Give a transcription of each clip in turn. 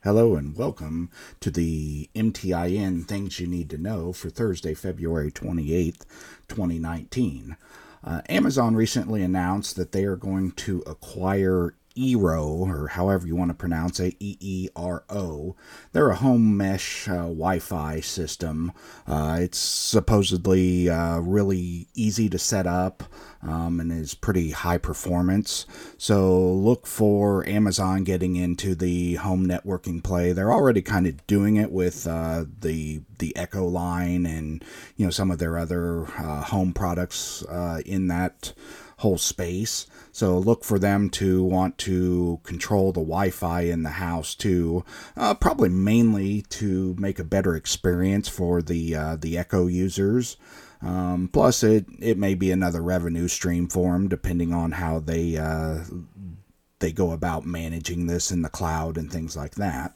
Hello and welcome to the MTIN Things You Need to Know for Thursday, February 28th, 2019. Amazon recently announced that they are going to acquire Eero, or however you want to pronounce it, EERO. They're a home mesh Wi-Fi system. It's supposedly really easy to set up and is pretty high performance. So look for Amazon getting into the home networking play. They're already kind of doing it with the Echo line and some of their other home products in that whole space. So look for them to want to control the Wi-Fi in the house too, probably mainly to make a better experience for the Echo users. Plus, it may be another revenue stream for them, depending on how they go about managing this in the cloud and things like that.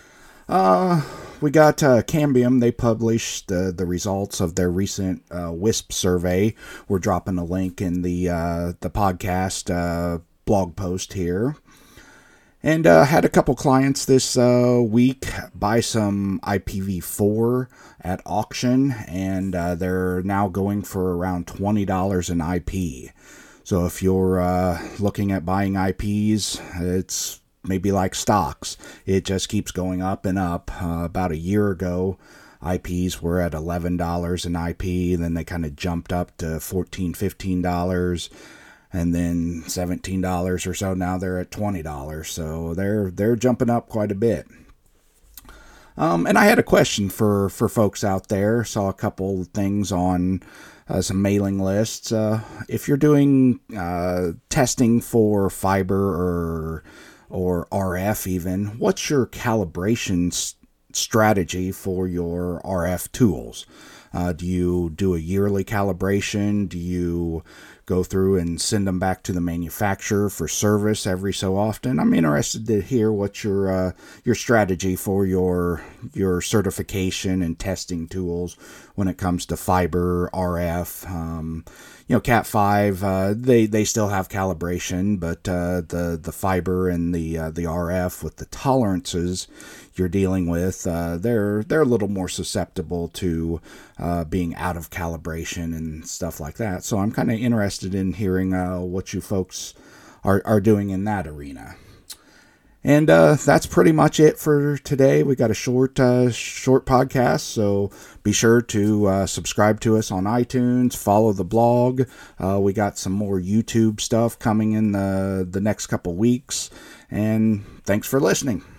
We got Cambium. They published the results of their recent WISP survey. We're dropping a link in the podcast blog post here. And had a couple clients this week buy some IPv4 at auction, and they're now going for around $20 an IP. So if you're looking at buying IPs, it's maybe like stocks. It just keeps going up and up. About a year ago, IPs were at $11 an IP, then they kind of jumped up to $14, $15. And then $17 or so. Now they're at $20, so they're jumping up quite a bit. And I had a question for folks out there. Saw a couple things on some mailing lists. If you're doing testing for fiber or RF, even, what's your calibration strategy for your RF tools? Do you do a yearly calibration? Do you go through and send them back to the manufacturer for service every so often? I'm interested to hear what your strategy for your certification and testing tools when it comes to fiber, RF. Cat 5, they still have calibration, but the fiber and the RF with the tolerances you're dealing with, they're a little more susceptible to being out of calibration and stuff like that. So I'm kind of interested in hearing what you folks are doing in that arena. And that's pretty much it for today. We got a short podcast, so be sure to subscribe to us on iTunes, follow the blog. We got some more YouTube stuff coming in the next couple weeks, and thanks for listening.